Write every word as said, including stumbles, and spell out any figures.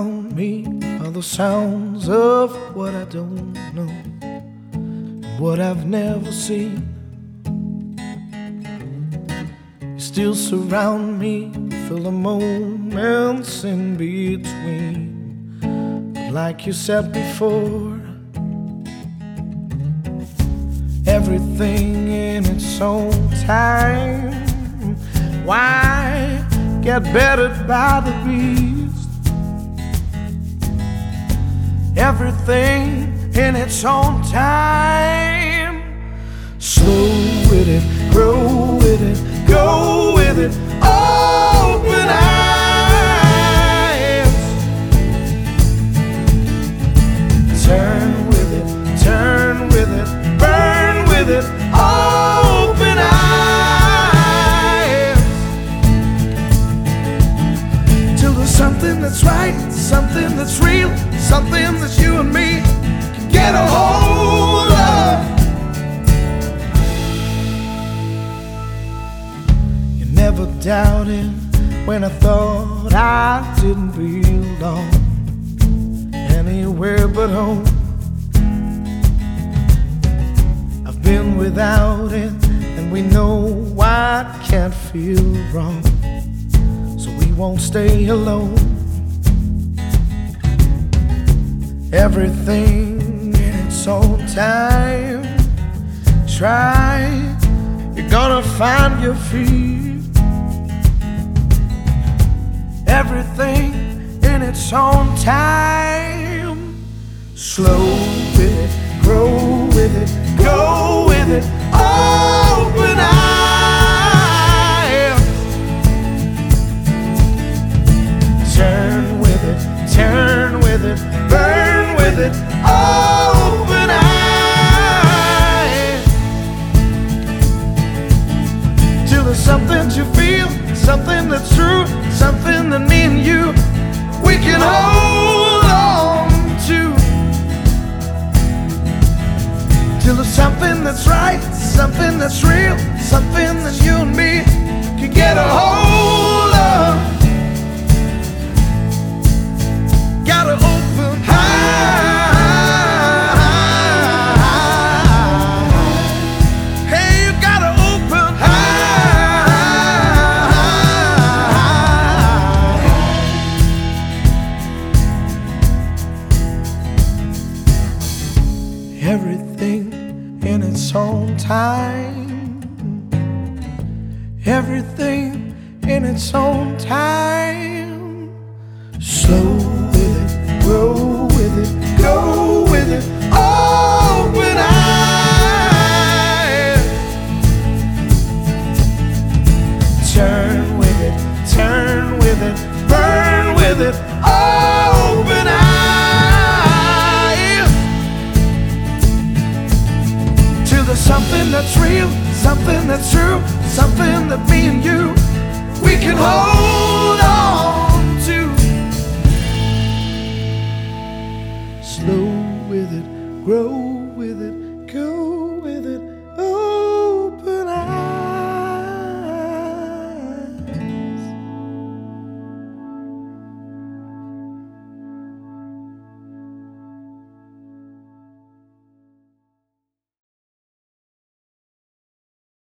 around me are the sounds of what I don't know, what I've never seen. You still surround me, fill the moments in between. But like you said before, everything in its own time. Why get bettered by the beast? Everything in its own time. Slow with it, grow with it, go with it, open eyes. Turn with it, turn with it, burn with it, open eyes. Till there's something that's right, something that's real, something that you and me can get a hold of. You never doubted when I thought I didn't belong anywhere but home. I've been without it, and we know what can't feel wrong, so we won't stay alone. Everything in its own time. Try, you're gonna find your feet. Everything in its own time. Slow with it, grow with it, go with it, open eyes. Turn with it, turn with it, burn with it, open eyes. Till there's something to feel, something that's true, something that me and you, we can hold on to. Till there's something that's right, something that's real, something that you and me can get a hold of. Gotta open high. Hey, you gotta open high. Everything in its own time. Everything in its own time. Slow with it, grow with it, go with it, open eyes. Turn with it, turn with it, burn with it, open eyes. Till there's something that's real, something that's true, something that me and you, we can hold on to. Slow with it, grow